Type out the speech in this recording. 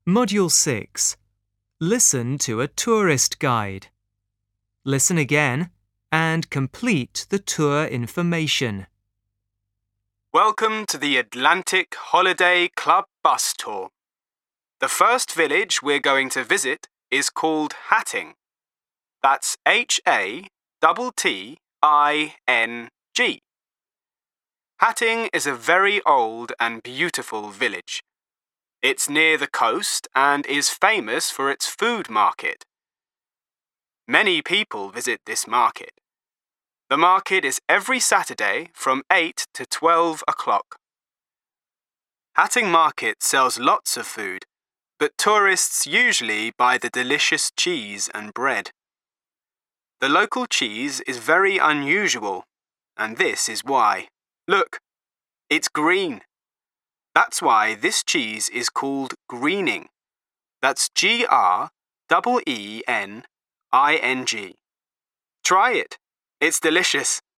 Module 6. Listen to a tourist guide. Listen again and complete the tour information. Welcome to the Atlantic Holiday Club bus tour. The first village we're going to visit is called Hatting. That's Hatting. Hatting is a very old and beautiful village. It's near the coast and is famous for its food market. Many people visit this market. The market is every Saturday from 8 to 12 o'clock. Hatting Market sells lots of food, but tourists usually buy the delicious cheese and bread. The local cheese is very unusual, and this is why. Look, it's green. That's why this cheese is called greening. That's Greening. Try it. It's delicious.